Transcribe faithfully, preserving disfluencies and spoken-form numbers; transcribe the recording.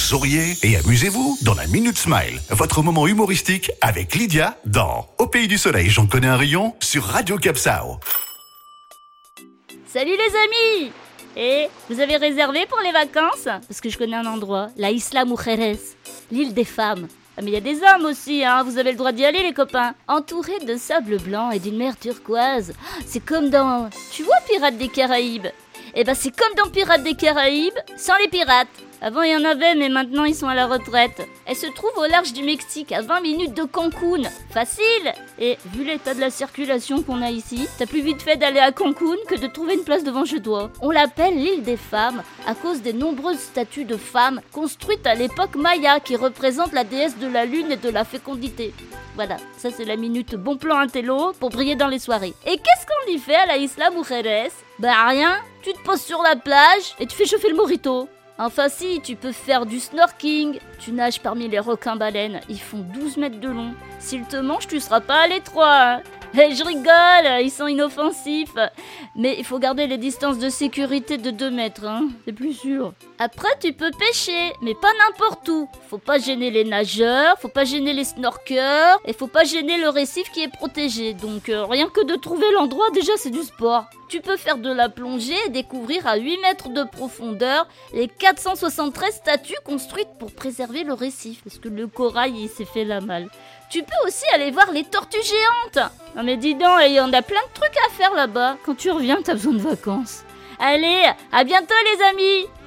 souriez et amusez-vous dans la Minute Smile, votre moment humoristique avec Lydia dans Au Pays du Soleil, j'en connais un rayon sur Radio Capsao. Salut les amis! Et vous avez réservé pour les vacances? Parce que je connais un endroit, la Isla Mujeres, l'île des femmes. Ah mais il y a des hommes aussi, hein, vous avez le droit d'y aller les copains. Entouré de sable blanc et d'une mer turquoise. C'est comme dans... Tu vois Pirates des Caraïbes? Eh ben c'est comme dans Pirates des Caraïbes, sans les pirates. Avant il y en avait, mais maintenant ils sont à la retraite. Elle se trouve au large du Mexique, à vingt minutes de Cancun. Facile! Et vu l'état de la circulation qu'on a ici, t'as plus vite fait d'aller à Cancun que de trouver une place devant chez toi. On l'appelle l'île des femmes à cause des nombreuses statues de femmes construites à l'époque Maya qui représentent la déesse de la lune et de la fécondité. Voilà, ça c'est la minute bon plan intello pour briller dans les soirées. Et qu'est-ce qu'on y fait à la Isla Mujeres? Bah rien, tu te poses sur la plage et tu fais chauffer le mojito. Enfin si, tu peux faire du snorkeling. Tu nages parmi les requins-baleines, ils font douze mètres de long. S'ils te mangent, tu seras pas à l'étroit. Hein. Hey, je rigole, ils sont inoffensifs. Mais il faut garder les distances de sécurité de deux mètres, hein, c'est plus sûr. Après, tu peux pêcher, mais pas n'importe où. Faut pas gêner les nageurs, faut pas gêner les snorkeurs, et faut pas gêner le récif qui est protégé. Donc euh, rien que de trouver l'endroit, déjà c'est du sport. Tu peux faire de la plongée et découvrir à huit mètres de profondeur les quatre cent soixante-treize statues construites pour préserver le récif, parce que le corail il s'est fait la malle. Tu peux aussi aller voir les tortues géantes. Non mais dis donc, il y en a plein de trucs à faire là-bas. Quand tu reviens, t'as besoin de vacances. Allez, à bientôt les amis!